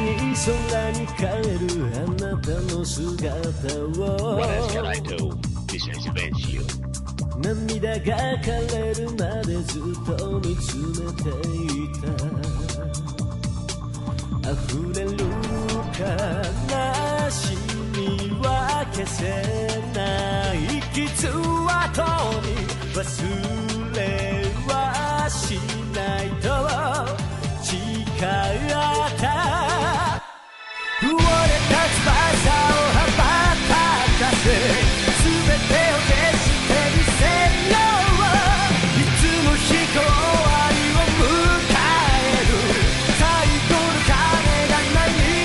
に空に帰るあなたの姿を What else can I do besides avenge you? 涙が枯れるまでずっと見つめていた溢れる悲しみは消せない傷跡に忘れはしないと誓った折れた翼を羽ばたかせ全てを消してみせよういつの日か終わりを迎える最後の鐘が鳴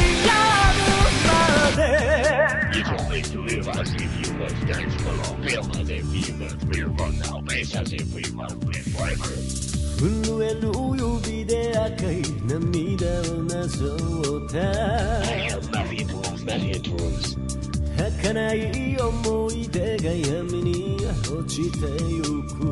り止むまで You just need to live as if you must dance for long. Feel as if you must be run now. Face as if we must live forever. 震える指で赤い涙をなぞった I have nothing to lose, nothing to lose. 儚い思い出が闇に落ちてゆく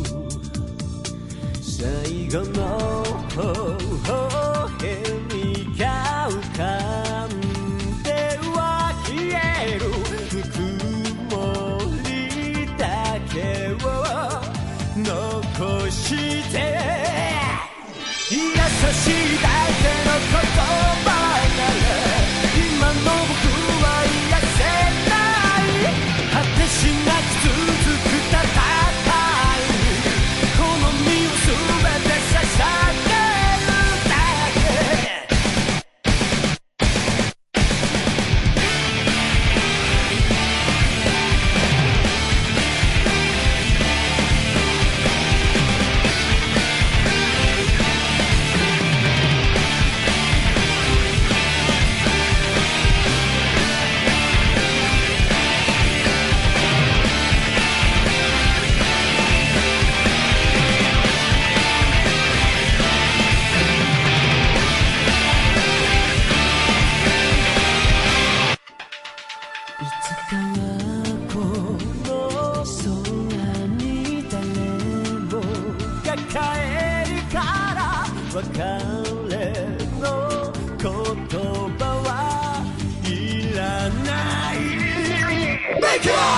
最後の微笑みが浮かんでは消えるぬくもりだけを残して優しいだけの言葉なら今の僕は癒せない果てしなく続く戦いにこの身を全て捧げるだけ別れの言葉はいらない